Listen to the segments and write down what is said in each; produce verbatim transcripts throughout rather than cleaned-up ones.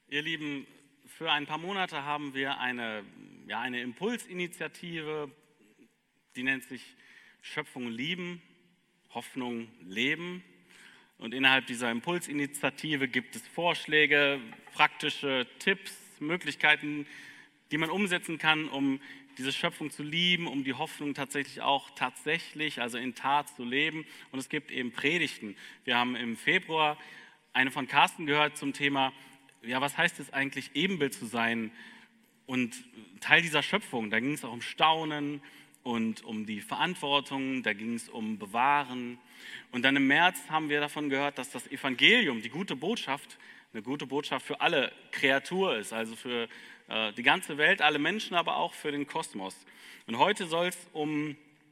Ihr Lieben, für ein paar Monate haben wir eine, ja, eine Impulsinitiative, die nennt sich Schöpfung lieben, Hoffnung leben. Und innerhalb dieser Impulsinitiative gibt es Vorschläge, praktische Tipps, Möglichkeiten, die man umsetzen kann, um diese Schöpfung zu lieben, um die Hoffnung tatsächlich auch tatsächlich, also in Tat zu leben. Und es gibt eben Predigten. Wir haben im Februar eine von Carsten gehört zum Thema, ja, was heißt es eigentlich, Ebenbild zu sein und Teil dieser Schöpfung. Da ging es auch um Staunen und um die Verantwortung, da ging es um Bewahren. Und dann im März haben wir davon gehört, dass das Evangelium, die gute Botschaft, eine gute Botschaft für alle Kreatur ist, also für äh, die ganze Welt, alle Menschen, aber auch für den Kosmos. Und heute soll es um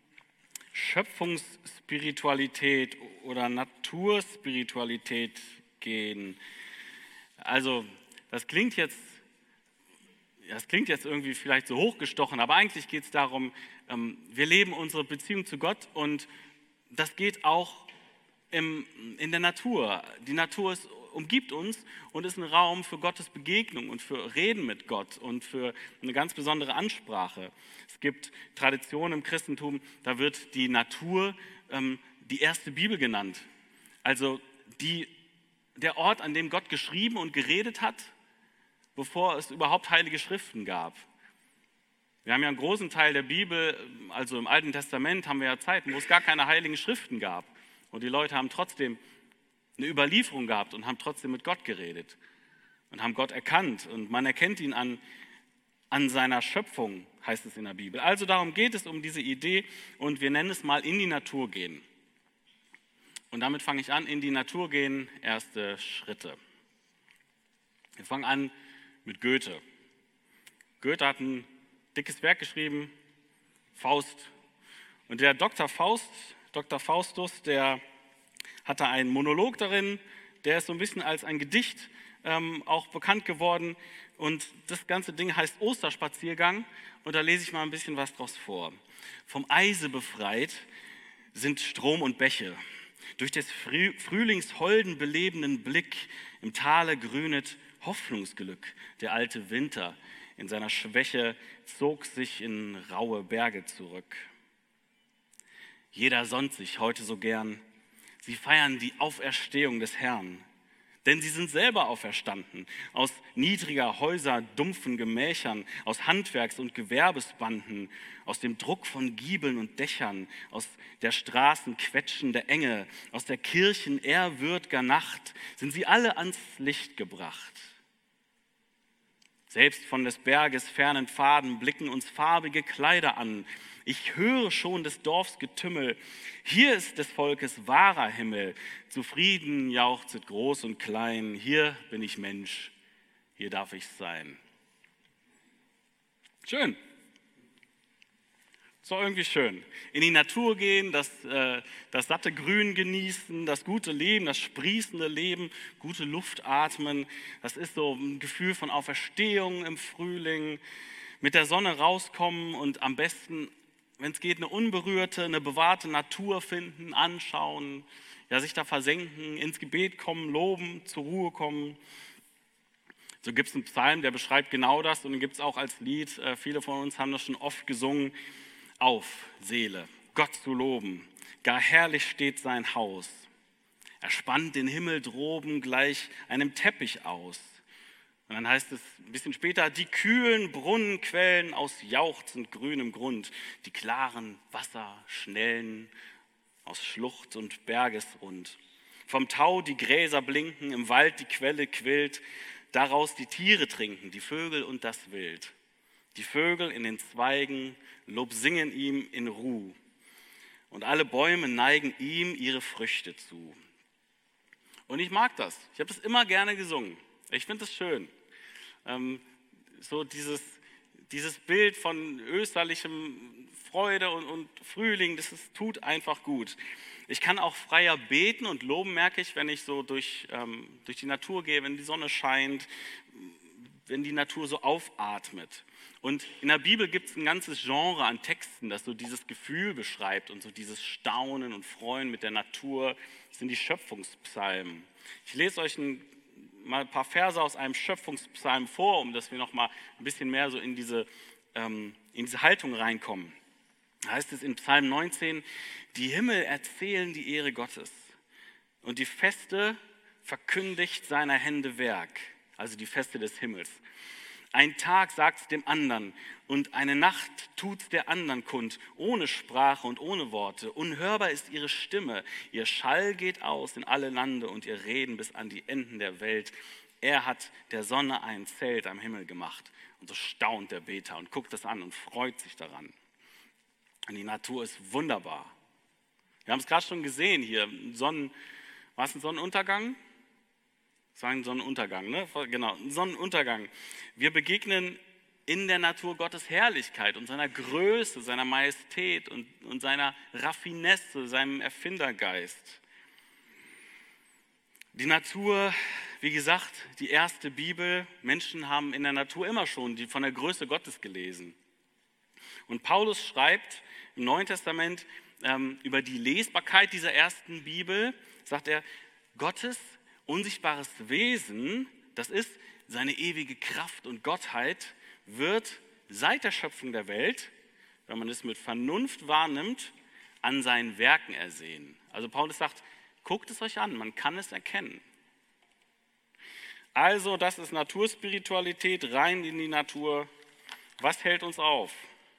Schöpfungsspiritualität oder Naturspiritualität gehen. Also das klingt jetzt, das klingt jetzt irgendwie vielleicht so hochgestochen, aber eigentlich geht es darum, ähm, wir leben unsere Beziehung zu Gott und das geht auch im, in der Natur. Die Natur ist, umgibt uns und ist ein Raum für Gottes Begegnung und für Reden mit Gott und für eine ganz besondere Ansprache. Es gibt Traditionen im Christentum, da wird die Natur ähm, die erste Bibel genannt. Also die der Ort, an dem Gott geschrieben und geredet hat, bevor es überhaupt heilige Schriften gab. Wir haben ja einen großen Teil der Bibel, also im Alten Testament haben wir ja Zeiten, wo es gar keine heiligen Schriften gab. Und die Leute haben trotzdem eine Überlieferung gehabt und haben trotzdem mit Gott geredet und haben Gott erkannt. Und man erkennt ihn an, an seiner Schöpfung, heißt es in der Bibel. Also darum geht es, um diese Idee, und wir nennen es mal in die Natur gehen. Und damit fange ich an, in die Natur gehen, erste Schritte. Wir fangen an mit Goethe. Goethe hat ein dickes Werk geschrieben, Faust. Und der Doktor Faust, Doktor Faustus, der hatte einen Monolog darin, der ist so ein bisschen als ein Gedicht ähm, auch bekannt geworden. Und das ganze Ding heißt Osterspaziergang. Und da lese ich mal ein bisschen was draus vor. Vom Eise befreit sind Strom und Bäche. Durch des Frühlings holden, belebenden Blick im Tale grünet Hoffnungsglück. Der alte Winter in seiner Schwäche zog sich in raue Berge zurück. Jeder sonnt sich heute so gern. Sie feiern die Auferstehung des Herrn. Denn sie sind selber auferstanden, aus niedriger Häuser, dumpfen Gemächern, aus Handwerks- und Gewerbesbanden, aus dem Druck von Giebeln und Dächern, aus der Straßen quetschende Enge, aus der Kirchen ehrwürdger Nacht, sind sie alle ans Licht gebracht. Selbst von des Berges fernen Pfaden blicken uns farbige Kleider an. Ich höre schon des Dorfs Getümmel. Hier ist des Volkes wahrer Himmel. Zufrieden jauchzet groß und klein. Hier bin ich Mensch. Hier darf ich sein. Schön. Ist doch irgendwie schön. In die Natur gehen, das, äh, das satte Grün genießen, das gute Leben, das sprießende Leben, gute Luft atmen. Das ist so ein Gefühl von Auferstehung im Frühling. Mit der Sonne rauskommen und am besten, wenn es geht, eine unberührte, eine bewahrte Natur finden, anschauen, ja, sich da versenken, ins Gebet kommen, loben, zur Ruhe kommen. So gibt es einen Psalm, der beschreibt genau das, und den gibt es auch als Lied. Äh, viele von uns haben das schon oft gesungen. Auf, Seele, Gott zu loben, gar herrlich steht sein Haus. Er spannt den Himmel droben gleich einem Teppich aus. Und dann heißt es ein bisschen später, die kühlen Brunnenquellen aus jauchzend grünem Grund, die klaren Wasserschnellen aus Schlucht und Bergesrund. Vom Tau die Gräser blinken, im Wald die Quelle quillt, daraus die Tiere trinken, die Vögel und das Wild. Die Vögel in den Zweigen Lob singen ihm in Ruh, und alle Bäume neigen ihm ihre Früchte zu. Und ich mag das. Ich habe das immer gerne gesungen. Ich finde das schön. Ähm, so dieses, dieses Bild von österlichem Freude und, und Frühling, das ist, tut einfach gut. Ich kann auch freier beten und loben, merke ich, wenn ich so durch, ähm, durch die Natur gehe, wenn die Sonne scheint, wenn die Natur so aufatmet. Und in der Bibel gibt es ein ganzes Genre an Texten, das so dieses Gefühl beschreibt und so dieses Staunen und Freuen mit der Natur. Das sind die Schöpfungspsalmen. Ich lese euch ein mal ein paar Verse aus einem Schöpfungspsalm vor, um dass wir noch mal ein bisschen mehr so in diese, ähm, in diese Haltung reinkommen. Da heißt es in Psalm neunzehn, die Himmel erzählen die Ehre Gottes und die Feste verkündigt seiner Hände Werk, also die Feste des Himmels. Ein Tag sagt es dem anderen und eine Nacht tut es der anderen kund, ohne Sprache und ohne Worte. Unhörbar ist ihre Stimme, ihr Schall geht aus in alle Lande und ihr Reden bis an die Enden der Welt. Er hat der Sonne ein Zelt am Himmel gemacht. Und so staunt der Beter und guckt das an und freut sich daran. Und die Natur ist wunderbar. Wir haben es gerade schon gesehen hier, Sonnen, war es ein Sonnenuntergang? Sagen Sonnenuntergang, ne? Genau, Sonnenuntergang. Wir begegnen in der Natur Gottes Herrlichkeit und seiner Größe, seiner Majestät und, und seiner Raffinesse, seinem Erfindergeist. Die Natur, wie gesagt, die erste Bibel, Menschen haben in der Natur immer schon die von der Größe Gottes gelesen. Und Paulus schreibt im Neuen Testament ähm, über die Lesbarkeit dieser ersten Bibel, sagt er, Gottes unsichtbares Wesen, das ist seine ewige Kraft und Gottheit, wird seit der Schöpfung der Welt, wenn man es mit Vernunft wahrnimmt, an seinen Werken ersehen. Also Paulus sagt, guckt es euch an, man kann es erkennen. Also das ist Naturspiritualität, rein in die Natur. Was hält uns auf?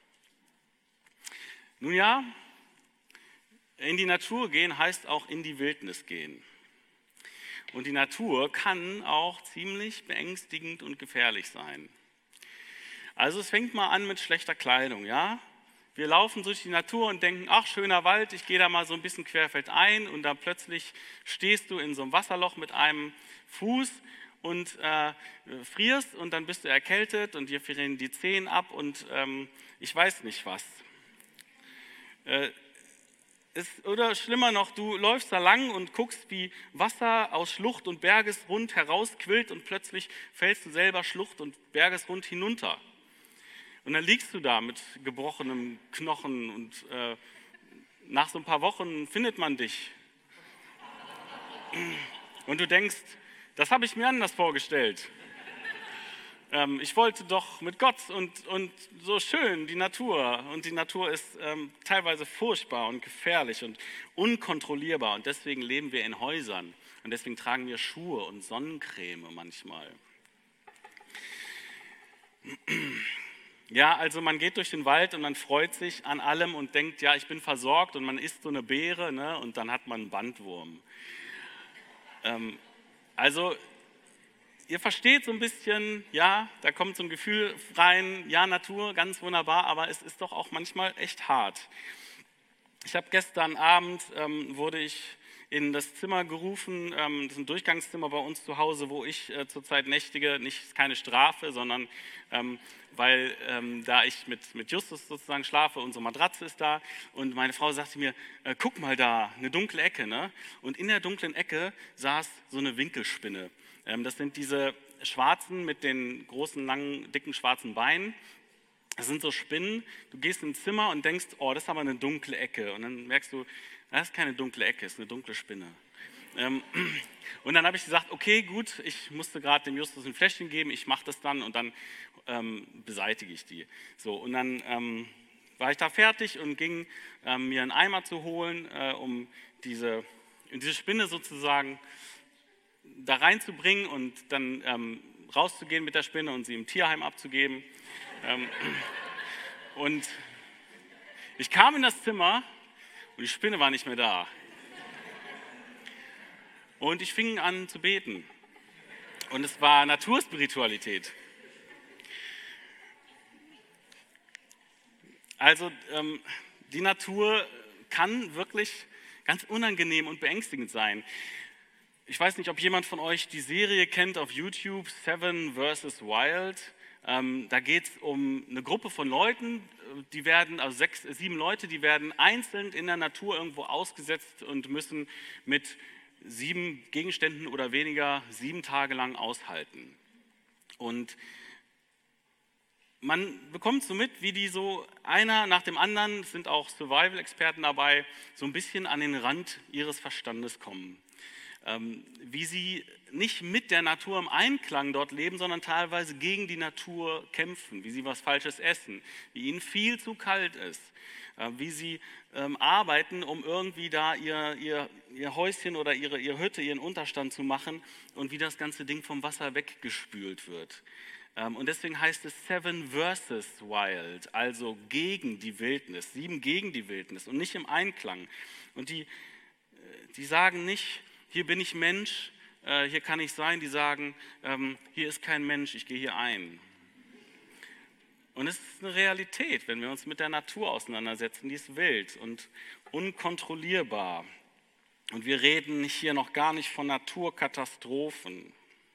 Nun ja, in die Natur gehen heißt auch in die Wildnis gehen. Und die Natur kann auch ziemlich beängstigend und gefährlich sein. Also es fängt mal an mit schlechter Kleidung, ja? Wir laufen durch die Natur und denken, ach, schöner Wald, ich gehe da mal so ein bisschen querfeldein und dann plötzlich stehst du in so einem Wasserloch mit einem Fuß und äh, frierst und dann bist du erkältet und dir frieren die Zehen ab und ähm, ich weiß nicht was. Äh, Ist, oder schlimmer noch, du läufst da lang und guckst, wie Wasser aus Schlucht und Bergesrund herausquillt und plötzlich fällst du selber Schlucht und Bergesrund hinunter. Und dann liegst du da mit gebrochenem Knochen und äh, nach so ein paar Wochen findet man dich. Und du denkst, das habe ich mir anders vorgestellt. Ähm, ich wollte doch mit Gott und, und so schön die Natur. Und die Natur ist ähm, teilweise furchtbar und gefährlich und unkontrollierbar. Und deswegen leben wir in Häusern. Und deswegen tragen wir Schuhe und Sonnencreme manchmal. Ja, also man geht durch den Wald und man freut sich an allem und denkt, ja, ich bin versorgt und man isst so eine Beere, ne, und dann hat man einen Bandwurm. Ähm, also ihr versteht so ein bisschen, ja, da kommt so ein Gefühl rein, ja, Natur, ganz wunderbar, aber es ist doch auch manchmal echt hart. Ich habe gestern Abend, ähm, wurde ich in das Zimmer gerufen, ähm, das ist ein Durchgangszimmer bei uns zu Hause, wo ich äh, zurzeit nächtige, nicht keine Strafe, sondern ähm, weil ähm, da ich mit, mit Justus sozusagen schlafe, unsere Matratze ist da und meine Frau sagte mir, äh, guck mal da, eine dunkle Ecke, ne? Und in der dunklen Ecke saß so eine Winkelspinne. Ähm, das sind diese schwarzen mit den großen, langen, dicken schwarzen Beinen. Das sind so Spinnen. Du gehst ins Zimmer und denkst, oh, das ist aber eine dunkle Ecke. Und dann merkst du, das ist keine dunkle Ecke, das ist eine dunkle Spinne. Ähm, und dann habe ich gesagt, okay, gut, ich musste gerade dem Justus ein Fläschchen geben, ich mache das dann und dann ähm, beseitige ich die. So, und dann ähm, war ich da fertig und ging ähm, mir einen Eimer zu holen, äh, um diese, diese Spinne sozusagen da reinzubringen und dann ähm, rauszugehen mit der Spinne und sie im Tierheim abzugeben. Ähm, und ich kam in das Zimmer und die Spinne war nicht mehr da. Und ich fing an zu beten. Und es war Naturspiritualität. Also ähm, die Natur kann wirklich ganz unangenehm und beängstigend sein. Ich weiß nicht, ob jemand von euch die Serie kennt auf YouTube, Seven versus Wild. Ähm, da geht es um eine Gruppe von Leuten, die werden, also sechs, sieben Leute, die werden einzeln in der Natur irgendwo ausgesetzt und müssen mit sieben Gegenständen oder weniger sieben Tage lang aushalten. Und man bekommt so mit, wie die so einer nach dem anderen, es sind auch Survival-Experten dabei, so ein bisschen an den Rand ihres Verstandes kommen. ähm, wie sie nicht mit der Natur im Einklang dort leben, sondern teilweise gegen die Natur kämpfen, wie sie was Falsches essen, wie ihnen viel zu kalt ist, äh, wie sie ähm, arbeiten, um irgendwie da ihr, ihr, ihr Häuschen oder ihre, ihre Hütte, ihren Unterstand zu machen und wie das ganze Ding vom Wasser weggespült wird. Ähm, und deswegen heißt es Seven versus Wild, also gegen die Wildnis, sieben gegen die Wildnis und nicht im Einklang. Und die, die sagen nicht, hier bin ich Mensch, äh, hier kann ich sein, die sagen, ähm, hier ist kein Mensch, ich gehe hier ein. Und es ist eine Realität, wenn wir uns mit der Natur auseinandersetzen, die ist wild und unkontrollierbar. Und wir reden hier noch gar nicht von Naturkatastrophen.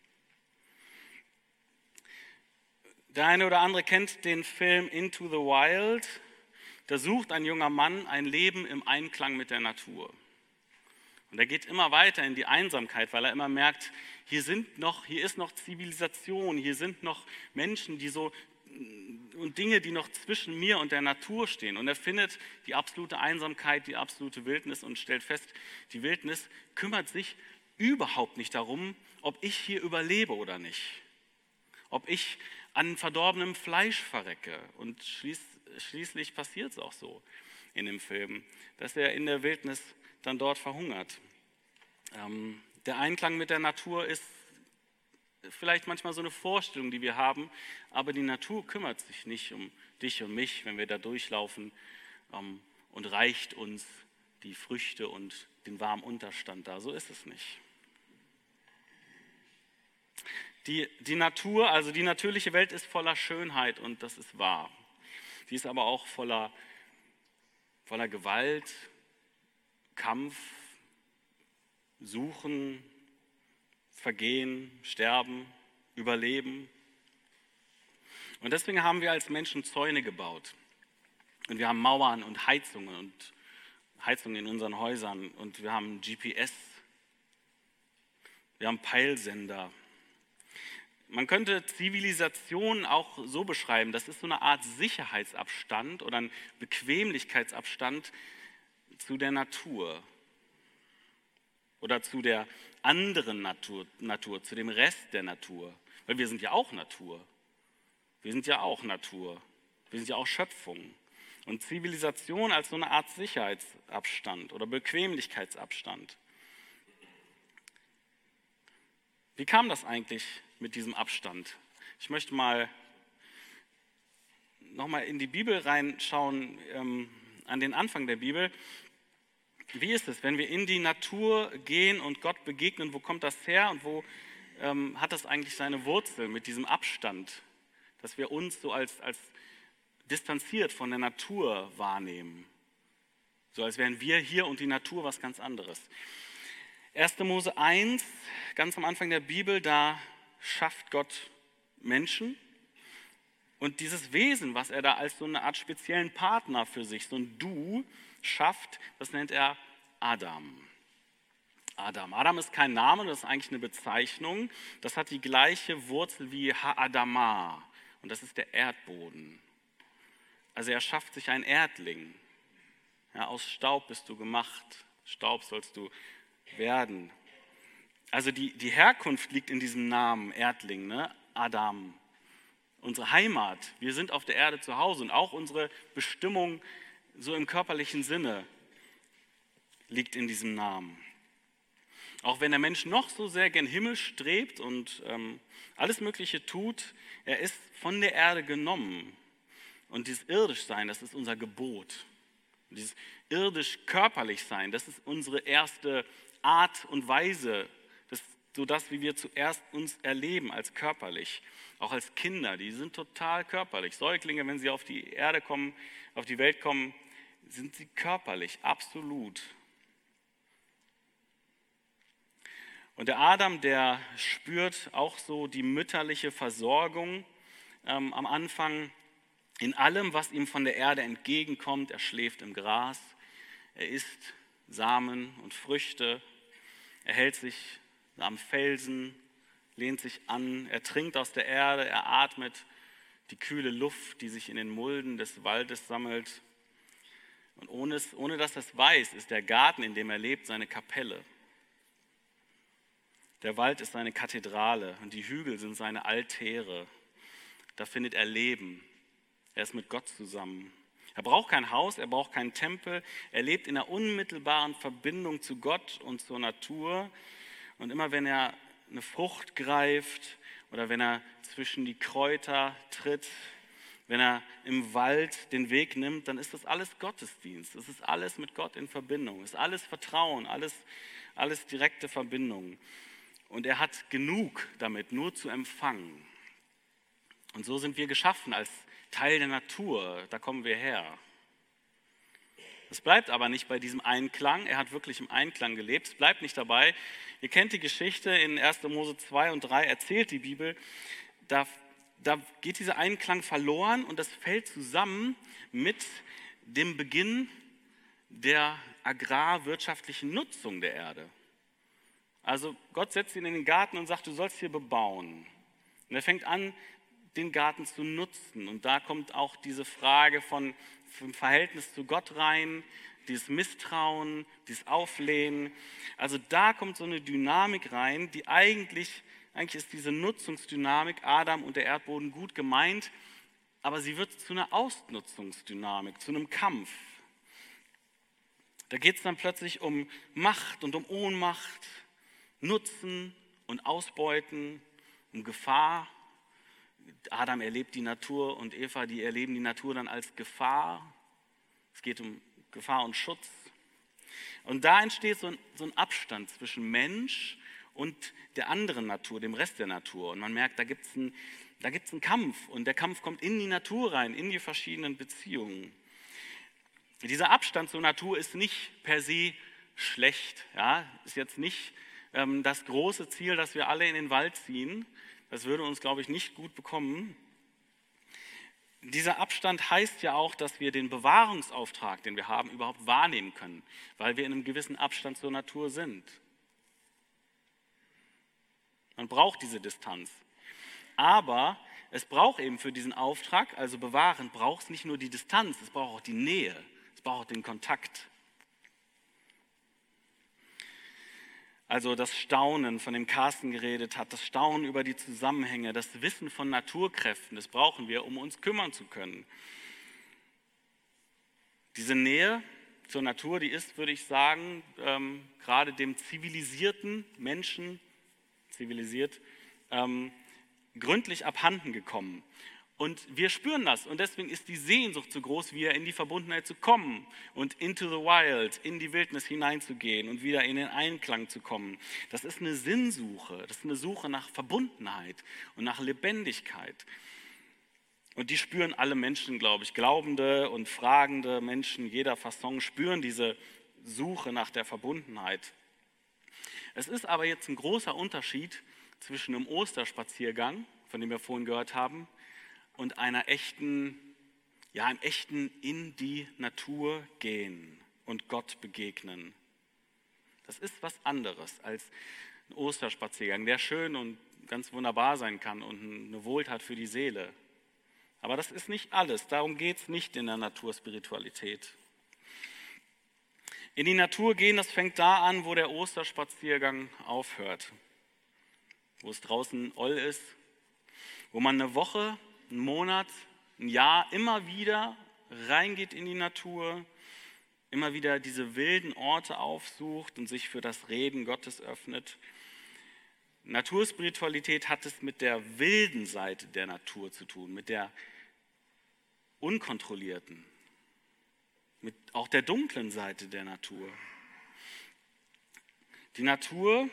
Der eine oder andere kennt den Film Into the Wild. Da sucht ein junger Mann ein Leben im Einklang mit der Natur. Und er geht immer weiter in die Einsamkeit, weil er immer merkt, hier sind noch, hier ist noch Zivilisation, hier sind noch Menschen, die so und Dinge, die noch zwischen mir und der Natur stehen. Und er findet die absolute Einsamkeit, die absolute Wildnis und stellt fest, die Wildnis kümmert sich überhaupt nicht darum, ob ich hier überlebe oder nicht. Ob ich an verdorbenem Fleisch verrecke. Und schließ, schließlich passiert es auch so in dem Film, dass er in der Wildnis dann dort verhungert. Ähm, der Einklang mit der Natur ist vielleicht manchmal so eine Vorstellung, die wir haben, aber die Natur kümmert sich nicht um dich und mich, wenn wir da durchlaufen, ähm, und reicht uns die Früchte und den warmen Unterstand da. So ist es nicht. Die, die Natur, also die natürliche Welt ist voller Schönheit und das ist wahr. Sie ist aber auch voller, voller Gewalt, Kampf, Suchen, Vergehen, Sterben, Überleben. Und deswegen haben wir als Menschen Zäune gebaut. Und wir haben Mauern und Heizungen und Heizungen in unseren Häusern. Und wir haben G P S. Wir haben Peilsender. Man könnte Zivilisation auch so beschreiben, das ist so eine Art Sicherheitsabstand oder ein Bequemlichkeitsabstand zu der Natur oder zu der anderen Natur, Natur, zu dem Rest der Natur. Weil wir sind ja auch Natur. Wir sind ja auch Natur. Wir sind ja auch Schöpfung. Und Zivilisation als so eine Art Sicherheitsabstand oder Bequemlichkeitsabstand. Wie kam das eigentlich mit diesem Abstand? Ich möchte mal nochmal in die Bibel reinschauen, ähm, an den Anfang der Bibel. Wie ist es, wenn wir in die Natur gehen und Gott begegnen, wo kommt das her und wo ähm, hat das eigentlich seine Wurzel mit diesem Abstand, dass wir uns so als, als distanziert von der Natur wahrnehmen, so als wären wir hier und die Natur was ganz anderes. erster Mose eins, ganz am Anfang der Bibel, da schafft Gott Menschen und dieses Wesen, was er da als so eine Art speziellen Partner für sich, so ein Du, schafft, das nennt er Adam. Adam. Adam ist kein Name, das ist eigentlich eine Bezeichnung. Das hat die gleiche Wurzel wie Ha-Adama und das ist der Erdboden. Also er schafft sich ein Erdling. Ja, aus Staub bist du gemacht, Staub sollst du werden. Also die, die Herkunft liegt in diesem Namen Erdling, ne? Adam. Unsere Heimat, wir sind auf der Erde zu Hause und auch unsere Bestimmung so im körperlichen Sinne liegt in diesem Namen. Auch wenn der Mensch noch so sehr gen Himmel strebt und ähm, alles Mögliche tut, er ist von der Erde genommen. Und dieses Irdischsein, das ist unser Gebot. Und dieses irdisch-körperlich sein, das ist unsere erste Art und Weise, das, so das, wie wir zuerst uns erleben als körperlich. Auch als Kinder, die sind total körperlich. Säuglinge, wenn sie auf die Erde kommen, auf die Welt kommen, sind sie körperlich, absolut. Und der Adam, der spürt auch so die mütterliche Versorgung ähm, am Anfang in allem, was ihm von der Erde entgegenkommt. Er schläft im Gras, er isst Samen und Früchte, er hält sich am Felsen, lehnt sich an, er trinkt aus der Erde, er atmet die kühle Luft, die sich in den Mulden des Waldes sammelt. Und ohne, es, ohne dass er es weiß, ist der Garten, in dem er lebt, seine Kapelle. Der Wald ist seine Kathedrale und die Hügel sind seine Altäre. Da findet er Leben. Er ist mit Gott zusammen. Er braucht kein Haus, er braucht keinen Tempel. Er lebt in einer unmittelbaren Verbindung zu Gott und zur Natur. Und immer wenn er eine Frucht greift oder wenn er zwischen die Kräuter tritt, wenn er im Wald den Weg nimmt, dann ist das alles Gottesdienst. Es ist alles mit Gott in Verbindung. Es ist alles Vertrauen, alles, alles direkte Verbindung. Und er hat genug damit, nur zu empfangen. Und so sind wir geschaffen als Teil der Natur. Da kommen wir her. Es bleibt aber nicht bei diesem Einklang. Er hat wirklich im Einklang gelebt. Es bleibt nicht dabei. Ihr kennt die Geschichte in erster Mose zwei und drei, erzählt die Bibel. Da, da geht dieser Einklang verloren und das fällt zusammen mit dem Beginn der agrarwirtschaftlichen Nutzung der Erde. Also Gott setzt ihn in den Garten und sagt, du sollst hier bebauen. Und er fängt an, den Garten zu nutzen. Und da kommt auch diese Frage von vom Verhältnis zu Gott rein, dieses Misstrauen, dieses Auflehnen. Also da kommt so eine Dynamik rein, die eigentlich, eigentlich ist diese Nutzungsdynamik, Adam und der Erdboden gut gemeint, aber sie wird zu einer Ausnutzungsdynamik, zu einem Kampf. Da geht es dann plötzlich um Macht und um Ohnmacht, Nutzen und Ausbeuten, um Gefahr. Adam erlebt die Natur und Eva, die erleben die Natur dann als Gefahr. Es geht um Gefahr und Schutz. Und da entsteht so ein, so ein Abstand zwischen Mensch und der anderen Natur, dem Rest der Natur. Und man merkt, da gibt es einen, da gibt's einen Kampf. Und der Kampf kommt in die Natur rein, in die verschiedenen Beziehungen. Dieser Abstand zur Natur ist nicht per se schlecht. Ja? Ist jetzt nicht ähm, das große Ziel, dass wir alle in den Wald ziehen. Das würde uns, glaube ich, nicht gut bekommen. Dieser Abstand heißt ja auch, dass wir den Bewahrungsauftrag, den wir haben, überhaupt wahrnehmen können, weil wir in einem gewissen Abstand zur Natur sind. Man braucht diese Distanz. Aber es braucht eben für diesen Auftrag, also bewahren, braucht es nicht nur die Distanz, es braucht auch die Nähe, es braucht auch den Kontakt. Also das Staunen, von dem Carsten geredet hat, das Staunen über die Zusammenhänge, das Wissen von Naturkräften, das brauchen wir, um uns kümmern zu können. Diese Nähe zur Natur, die ist, würde ich sagen, ähm, gerade dem zivilisierten Menschen, zivilisiert, ähm, gründlich abhanden gekommen. Und wir spüren das und deswegen ist die Sehnsucht so groß, wieder in die Verbundenheit zu kommen und into the wild, in die Wildnis hineinzugehen und wieder in den Einklang zu kommen. Das ist eine Sinnsuche, das ist eine Suche nach Verbundenheit und nach Lebendigkeit. Und die spüren alle Menschen, glaube ich, glaubende und fragende Menschen jeder Fasson spüren diese Suche nach der Verbundenheit. Es ist aber jetzt ein großer Unterschied zwischen einem Osterspaziergang, von dem wir vorhin gehört haben, und einer echten, ja, einem echten in die Natur gehen und Gott begegnen. Das ist was anderes als ein Osterspaziergang, der schön und ganz wunderbar sein kann und eine Wohltat für die Seele. Aber das ist nicht alles, darum geht es nicht in der Naturspiritualität. In die Natur gehen, das fängt da an, wo der Osterspaziergang aufhört, wo es draußen oll ist, wo man eine Woche, einen Monat, ein Jahr immer wieder reingeht in die Natur, immer wieder diese wilden Orte aufsucht und sich für das Reden Gottes öffnet. Naturspiritualität hat es mit der wilden Seite der Natur zu tun, mit der unkontrollierten, mit auch der dunklen Seite der Natur. Die Natur,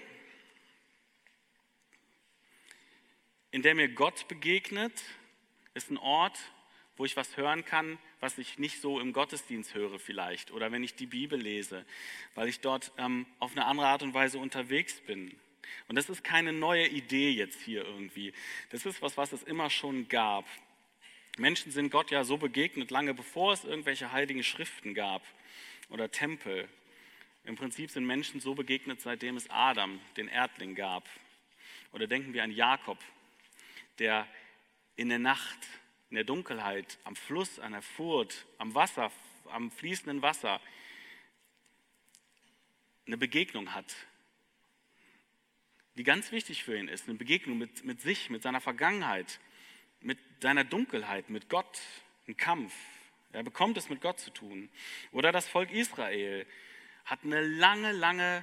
in der mir Gott begegnet, ist ein Ort, wo ich was hören kann, was ich nicht so im Gottesdienst höre vielleicht oder wenn ich die Bibel lese, weil ich dort ähm, auf eine andere Art und Weise unterwegs bin. Und das ist keine neue Idee jetzt hier irgendwie. Das ist was, was es immer schon gab. Menschen sind Gott ja so begegnet, lange bevor es irgendwelche heiligen Schriften gab oder Tempel. Im Prinzip sind Menschen so begegnet, seitdem es Adam, den Erdling, gab. Oder denken wir an Jakob, der in der Nacht, in der Dunkelheit, am Fluss, an der Furt, am Wasser, am fließenden Wasser eine Begegnung hat, die ganz wichtig für ihn ist. Eine Begegnung mit, mit sich, mit seiner Vergangenheit, mit seiner Dunkelheit, mit Gott, ein Kampf. Er bekommt es mit Gott zu tun. Oder das Volk Israel hat eine lange, lange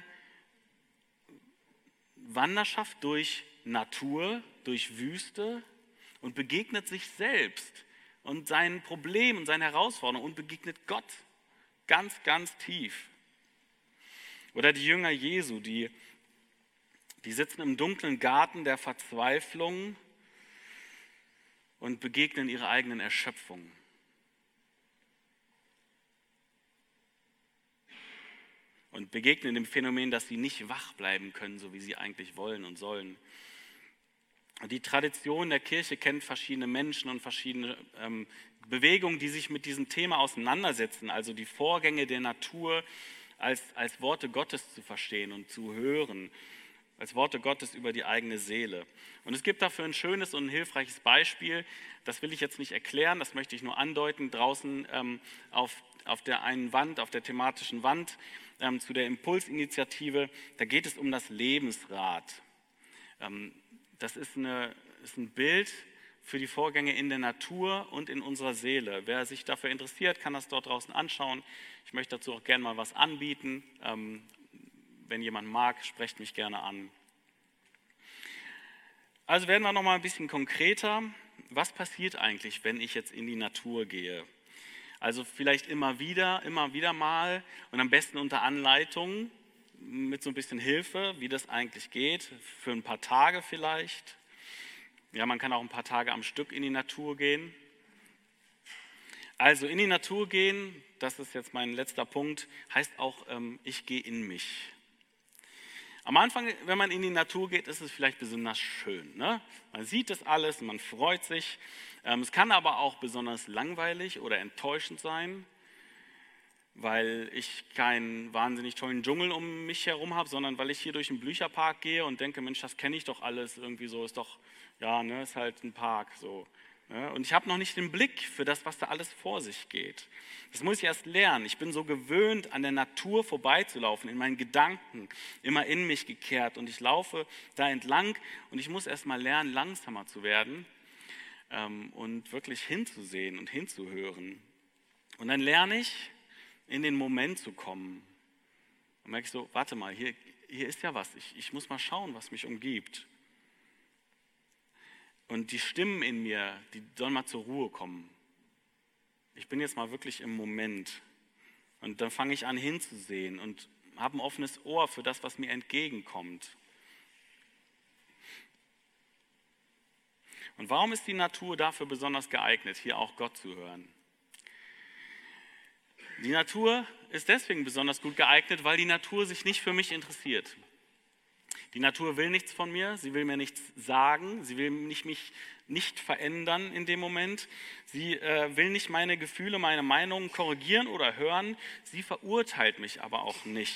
Wanderschaft durch Natur, durch Wüste und begegnet sich selbst und seinen Problemen und seinen Herausforderungen und begegnet Gott ganz, ganz tief. Oder die Jünger Jesu, die, die sitzen im dunklen Garten der Verzweiflung und begegnen ihrer eigenen Erschöpfung. Und begegnen dem Phänomen, dass sie nicht wach bleiben können, so wie sie eigentlich wollen und sollen. Und die Tradition der Kirche kennt verschiedene Menschen und verschiedene ähm, Bewegungen, die sich mit diesem Thema auseinandersetzen, also die Vorgänge der Natur als, als Worte Gottes zu verstehen und zu hören, als Worte Gottes über die eigene Seele. Und es gibt dafür ein schönes und ein hilfreiches Beispiel, das will ich jetzt nicht erklären, das möchte ich nur andeuten, draußen ähm, auf, auf der einen Wand, auf der thematischen Wand, ähm, zu der Impulsinitiative, da geht es um das Lebensrad. Ähm, das ist, eine, ist ein Bild für die Vorgänge in der Natur und in unserer Seele. Wer sich dafür interessiert, kann das dort draußen anschauen. Ich möchte dazu auch gerne mal was anbieten. Ähm, wenn jemand mag, sprecht mich gerne an. Also werden wir noch mal ein bisschen konkreter. Was passiert eigentlich, wenn ich jetzt in die Natur gehe? Also vielleicht immer wieder, immer wieder mal und am besten unter Anleitung mit so ein bisschen Hilfe, wie das eigentlich geht, für ein paar Tage vielleicht. Ja, man kann auch ein paar Tage am Stück in die Natur gehen. Also in die Natur gehen, das ist jetzt mein letzter Punkt, heißt auch, ähm, ich gehe in mich. Am Anfang, wenn man in die Natur geht, ist es vielleicht besonders schön. Ne? Man sieht das alles, man freut sich. Ähm, es kann aber auch besonders langweilig oder enttäuschend sein, weil ich keinen wahnsinnig tollen Dschungel um mich herum habe, sondern weil ich hier durch den Blücherpark gehe und denke, Mensch, das kenne ich doch alles, irgendwie so, ist doch, ja, ne, ist halt ein Park, so. Ne? Und ich habe noch nicht den Blick für das, was da alles vor sich geht. Das muss ich erst lernen. Ich bin so gewöhnt, an der Natur vorbeizulaufen, in meinen Gedanken, immer in mich gekehrt und ich laufe da entlang und ich muss erst mal lernen, langsamer zu werden ähm, und wirklich hinzusehen und hinzuhören. Und dann lerne ich, in den Moment zu kommen. Und merke ich so, warte mal, hier, hier ist ja was. Ich, ich muss mal schauen, was mich umgibt. Und die Stimmen in mir, die sollen mal zur Ruhe kommen. Ich bin jetzt mal wirklich im Moment. Und dann fange ich an hinzusehen und habe ein offenes Ohr für das, was mir entgegenkommt. Und warum ist die Natur dafür besonders geeignet, hier auch Gott zu hören? Die Natur ist deswegen besonders gut geeignet, weil die Natur sich nicht für mich interessiert. Die Natur will nichts von mir, sie will mir nichts sagen, sie will nicht, mich nicht verändern in dem Moment, sie äh, will nicht meine Gefühle, meine Meinungen korrigieren oder hören, sie verurteilt mich aber auch nicht.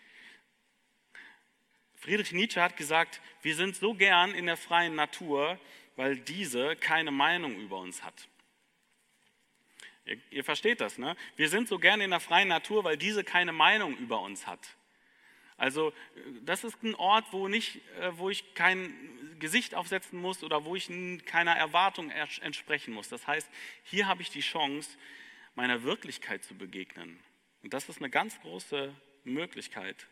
Friedrich Nietzsche hat gesagt, wir sind so gern in der freien Natur, weil diese keine Meinung über uns hat. Ihr, ihr versteht das, ne? Wir sind so gerne in der freien Natur, weil diese keine Meinung über uns hat. Also das ist ein Ort, wo, nicht, wo ich kein Gesicht aufsetzen muss oder wo ich keiner Erwartung entsprechen muss. Das heißt, hier habe ich die Chance, meiner Wirklichkeit zu begegnen. Und das ist eine ganz große Möglichkeit.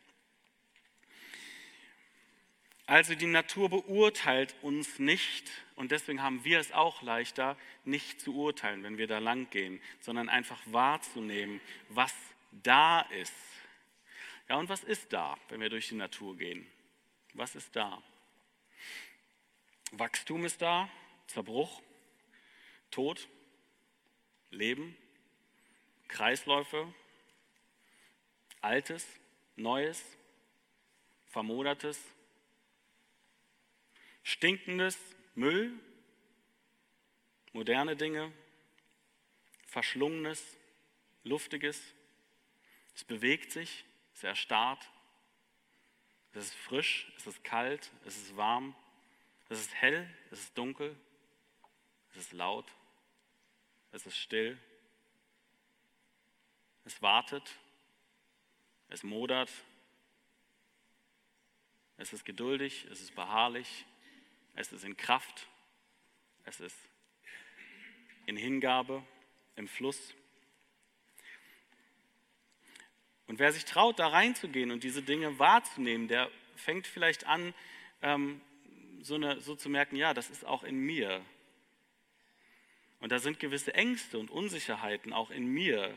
Also die Natur beurteilt uns nicht und deswegen haben wir es auch leichter, nicht zu urteilen, wenn wir da lang gehen, sondern einfach wahrzunehmen, was da ist. Ja, und was ist da, wenn wir durch die Natur gehen? Was ist da? Wachstum ist da, Zerbruch, Tod, Leben, Kreisläufe, Altes, Neues, Vermodertes, Stinkendes, Müll, moderne Dinge, Verschlungenes, Luftiges. Es bewegt sich, es erstarrt, es ist frisch, es ist kalt, es ist warm, es ist hell, es ist dunkel, es ist laut, es ist still, es wartet, es modert, Es ist geduldig, es ist beharrlich, es ist in Kraft, es ist in Hingabe, im Fluss. Und wer sich traut, da reinzugehen und diese Dinge wahrzunehmen, der fängt vielleicht an, ähm, so, eine, so zu merken, ja, das ist auch in mir. Und da sind gewisse Ängste und Unsicherheiten auch in mir.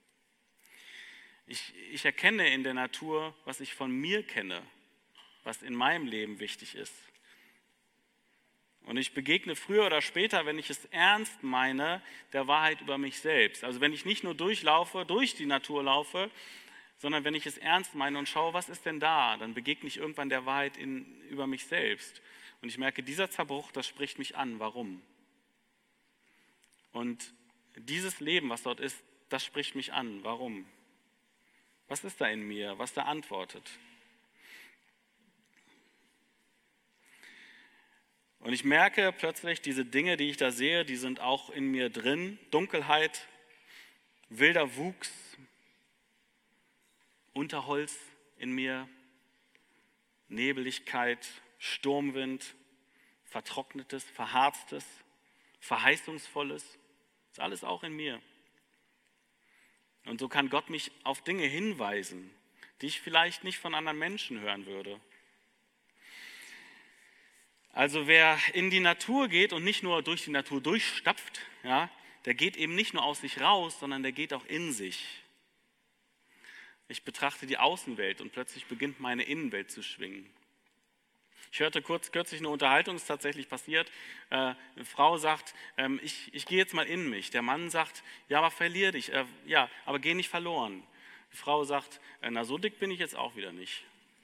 Ich, ich erkenne in der Natur, was ich von mir kenne, was in meinem Leben wichtig ist. Und ich begegne früher oder später, wenn ich es ernst meine, der Wahrheit über mich selbst. Also wenn ich nicht nur durchlaufe, durch die Natur laufe, sondern wenn ich es ernst meine und schaue, was ist denn da, dann begegne ich irgendwann der Wahrheit in, über mich selbst. Und ich merke, dieser Zerbruch, das spricht mich an. Warum? Und dieses Leben, was dort ist, das spricht mich an. Warum? Was ist da in mir, was da antwortet? Und ich merke plötzlich, diese Dinge, die ich da sehe, die sind auch in mir drin. Dunkelheit, wilder Wuchs, Unterholz in mir, Nebeligkeit, Sturmwind, Vertrocknetes, Verharztes, Verheißungsvolles, ist alles auch in mir. Und so kann Gott mich auf Dinge hinweisen, die ich vielleicht nicht von anderen Menschen hören würde. Also wer in die Natur geht und nicht nur durch die Natur durchstapft, ja, der geht eben nicht nur aus sich raus, sondern der geht auch in sich. Ich betrachte die Außenwelt und plötzlich beginnt meine Innenwelt zu schwingen. Ich hörte kurz, kürzlich eine Unterhaltung, ist tatsächlich passiert. Äh, eine Frau sagt, ähm, ich, ich gehe jetzt mal in mich. Der Mann sagt, ja, aber verlier dich. Äh, ja, aber geh nicht verloren. Die Frau sagt, äh, na so dick bin ich jetzt auch wieder nicht.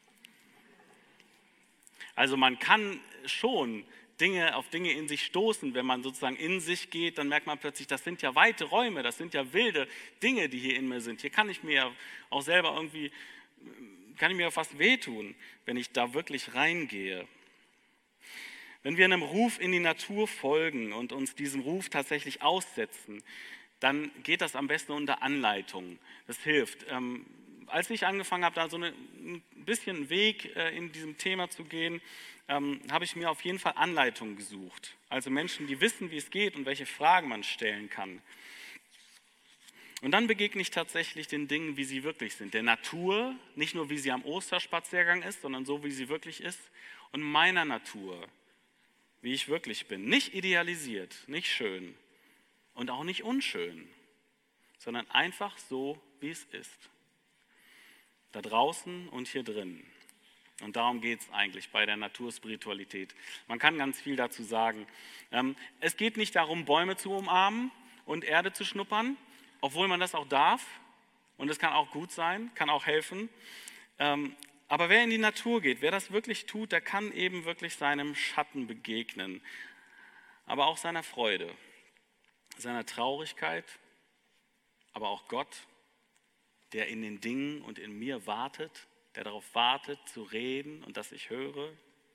Also man kann schon Dinge auf Dinge in sich stoßen, wenn man sozusagen in sich geht, dann merkt man plötzlich, das sind ja weite Räume, das sind ja wilde Dinge, die hier in mir sind. Hier kann ich mir ja auch selber irgendwie, kann ich mir ja fast wehtun, wenn ich da wirklich reingehe. Wenn wir einem Ruf in die Natur folgen und uns diesem Ruf tatsächlich aussetzen, dann geht das am besten unter Anleitung. Das hilft. Ähm, als ich angefangen habe, da so eine, ein bisschen Weg äh, in diesem Thema zu gehen, ähm, habe ich mir auf jeden Fall Anleitungen gesucht. Also Menschen, die wissen, wie es geht und welche Fragen man stellen kann. Und dann begegne ich tatsächlich den Dingen, wie sie wirklich sind. Der Natur, nicht nur wie sie am Osterspaziergang ist, sondern so, wie sie wirklich ist. Und meiner Natur, wie ich wirklich bin. Nicht idealisiert, nicht schön und auch nicht unschön, sondern einfach so, wie es ist. Da draußen und hier drin. Und darum geht es eigentlich bei der Naturspiritualität. Man kann ganz viel dazu sagen. Ähm, es geht nicht darum, Bäume zu umarmen und Erde zu schnuppern, obwohl man das auch darf. Und es kann auch gut sein, kann auch helfen. Ähm, aber wer in die Natur geht, wer das wirklich tut, der kann eben wirklich seinem Schatten begegnen. Aber auch seiner Freude, seiner Traurigkeit, aber auch Gott, der in den Dingen und in mir wartet, der darauf wartet, zu reden und dass ich höre.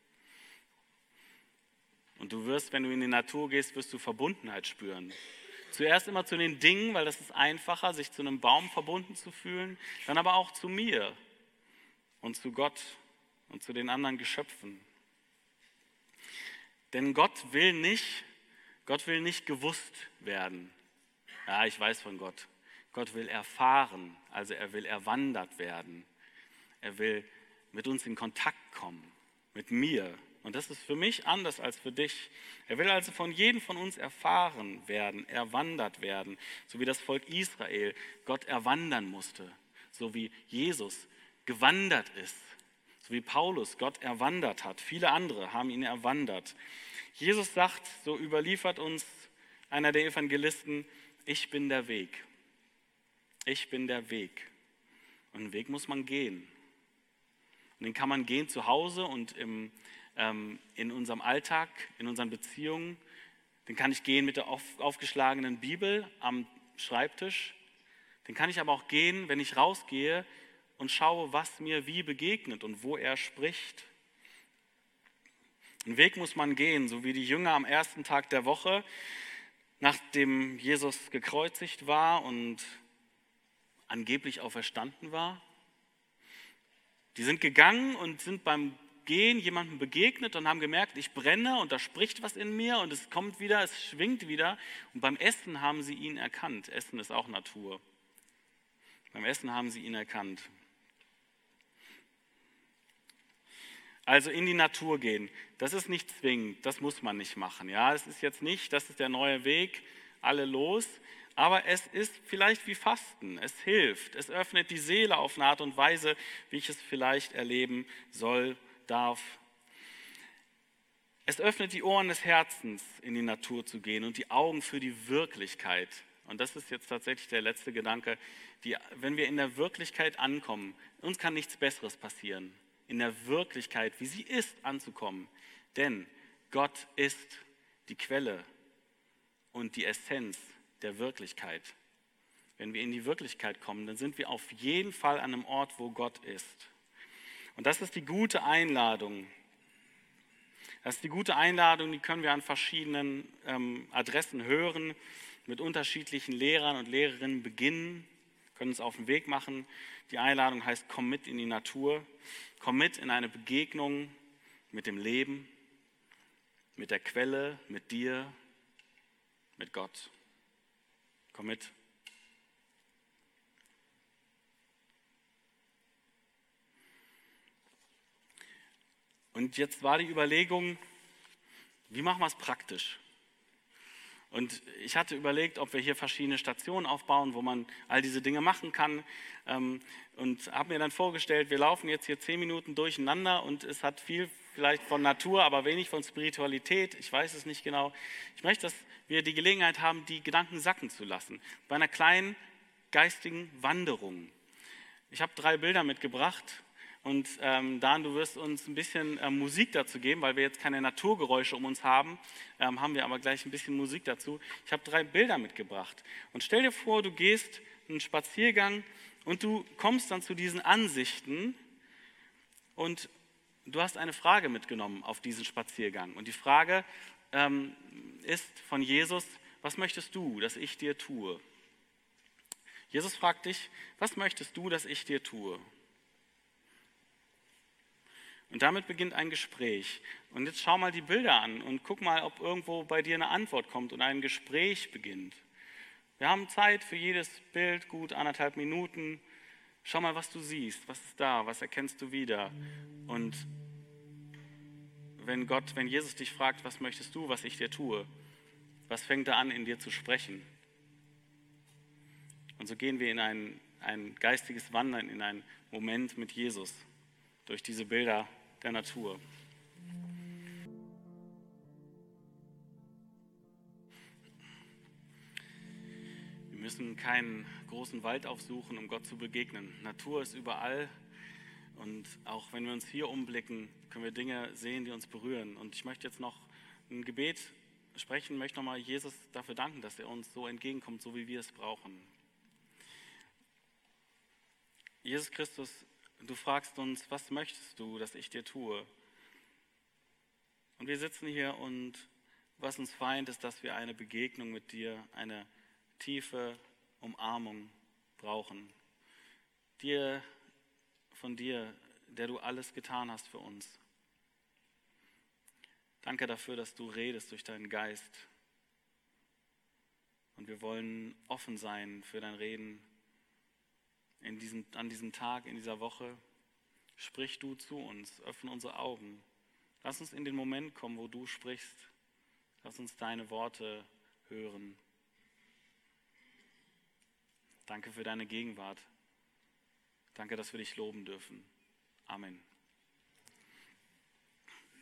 Und du wirst, wenn du in die Natur gehst, wirst du Verbundenheit spüren. Zuerst immer zu den Dingen, weil das ist einfacher, sich zu einem Baum verbunden zu fühlen, dann aber auch zu mir und zu Gott und zu den anderen Geschöpfen. Denn Gott will nicht, Gott will nicht gewusst werden. Ja, ich weiß von Gott. Gott will erfahren, also er will erwandert werden. Er will mit uns in Kontakt kommen, mit mir. Und das ist für mich anders als für dich. Er will also von jedem von uns erfahren werden, erwandert werden, so wie das Volk Israel Gott erwandern musste, so wie Jesus gewandert ist, so wie Paulus Gott erwandert hat. Viele andere haben ihn erwandert. Jesus sagt, so überliefert uns einer der Evangelisten, ich bin der Weg. Ich bin der Weg. Und einen Weg muss man gehen. Und den kann man gehen zu Hause und im, ähm, in unserem Alltag, in unseren Beziehungen. Den kann ich gehen mit der auf, aufgeschlagenen Bibel am Schreibtisch. Den kann ich aber auch gehen, wenn ich rausgehe und schaue, was mir wie begegnet und wo er spricht. Einen Weg muss man gehen, so wie die Jünger am ersten Tag der Woche, nachdem Jesus gekreuzigt war und angeblich auferstanden war. Die sind gegangen und sind beim Gehen jemandem begegnet und haben gemerkt, ich brenne und da spricht was in mir und es kommt wieder, es schwingt wieder. Und beim Essen haben sie ihn erkannt. Essen ist auch Natur. Beim Essen haben sie ihn erkannt. Also in die Natur gehen, das ist nicht zwingend, das muss man nicht machen. Ja, es ist jetzt nicht, das ist der neue Weg, alle los, aber es ist vielleicht wie Fasten, es hilft, es öffnet die Seele auf eine Art und Weise, wie ich es vielleicht erleben soll, darf. Es öffnet die Ohren des Herzens, in die Natur zu gehen und die Augen für die Wirklichkeit. Und das ist jetzt tatsächlich der letzte Gedanke, die, wenn wir in der Wirklichkeit ankommen, uns kann nichts Besseres passieren, in der Wirklichkeit, wie sie ist, anzukommen. Denn Gott ist die Quelle und die Essenz der Wirklichkeit. Wenn wir in die Wirklichkeit kommen, dann sind wir auf jeden Fall an einem Ort, wo Gott ist. Und das ist die gute Einladung. Das ist die gute Einladung, die können wir an verschiedenen ähm, Adressen hören, mit unterschiedlichen Lehrern und Lehrerinnen beginnen, können uns auf den Weg machen. Die Einladung heißt, komm mit in die Natur, komm mit in eine Begegnung mit dem Leben, mit der Quelle, mit dir, mit Gott. Komm mit. Und jetzt war die Überlegung, wie machen wir es praktisch? Und ich hatte überlegt, ob wir hier verschiedene Stationen aufbauen, wo man all diese Dinge machen kann. Und habe mir dann vorgestellt, wir laufen jetzt hier zehn Minuten durcheinander und es hat viel vielleicht von Natur, aber wenig von Spiritualität. Ich weiß es nicht genau. Ich möchte, dass wir die Gelegenheit haben, die Gedanken sacken zu lassen. Bei einer kleinen geistigen Wanderung. Ich habe drei Bilder mitgebracht. Und ähm, Dan, du wirst uns ein bisschen äh, Musik dazu geben, weil wir jetzt keine Naturgeräusche um uns haben, ähm, haben wir aber gleich ein bisschen Musik dazu. Ich habe drei Bilder mitgebracht. Und stell dir vor, du gehst einen Spaziergang und du kommst dann zu diesen Ansichten und du hast eine Frage mitgenommen auf diesen Spaziergang. Und die Frage ähm, ist von Jesus, was möchtest du, dass ich dir tue? Jesus fragt dich, was möchtest du, dass ich dir tue? Und damit beginnt ein Gespräch. Und jetzt schau mal die Bilder an und guck mal, ob irgendwo bei dir eine Antwort kommt und ein Gespräch beginnt. Wir haben Zeit für jedes Bild, gut anderthalb Minuten. Schau mal, was du siehst, was ist da, was erkennst du wieder. Und wenn Gott, wenn Jesus dich fragt, was möchtest du, was ich dir tue, was fängt er an, in dir zu sprechen? Und so gehen wir in ein, ein geistiges Wandern, in einen Moment mit Jesus durch diese Bilder der Natur. Wir müssen keinen großen Wald aufsuchen, um Gott zu begegnen. Natur ist überall und auch wenn wir uns hier umblicken, können wir Dinge sehen, die uns berühren. Und ich möchte jetzt noch ein Gebet sprechen, möchte nochmal Jesus dafür danken, dass er uns so entgegenkommt, so wie wir es brauchen. Jesus Christus, du fragst uns, was möchtest du, dass ich dir tue? Und wir sitzen hier und was uns vereint, ist, dass wir eine Begegnung mit dir, eine tiefe Umarmung brauchen. Dir, von dir, der du alles getan hast für uns. Danke dafür, dass du redest durch deinen Geist. Und wir wollen offen sein für dein Reden. In diesem, an diesem Tag, in dieser Woche, sprich du zu uns, öffne unsere Augen. Lass uns in den Moment kommen, wo du sprichst. Lass uns deine Worte hören. Danke für deine Gegenwart. Danke, dass wir dich loben dürfen. Amen.